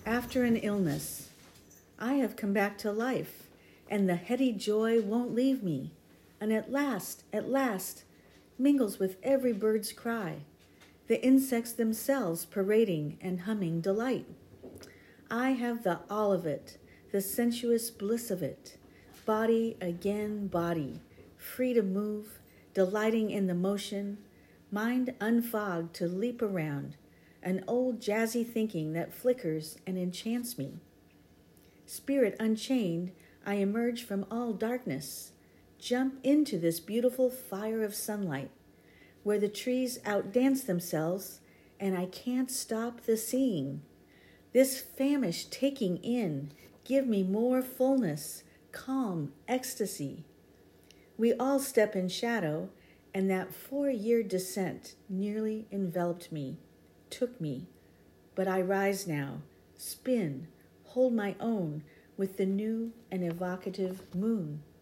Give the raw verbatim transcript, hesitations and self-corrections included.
After an illness, I have come back to life, and the heady joy won't leave me, and at last, at last, mingles with every bird's cry, the insects themselves parading and humming delight. I have the all of it, the sensuous bliss of it, body again body, free to move, delighting in the motion, mind unfogged to leap around, an old jazzy thinking that flickers and enchants me. Spirit unchained, I emerge from all darkness, jump into this beautiful fire of sunlight, where the trees outdance themselves, and I can't stop the seeing. This famished taking in, give me more fullness, calm, ecstasy. We all step in shadow, and that four-year descent nearly enveloped me, took me, but I rise now, spin, hold my own with the new and evocative moon.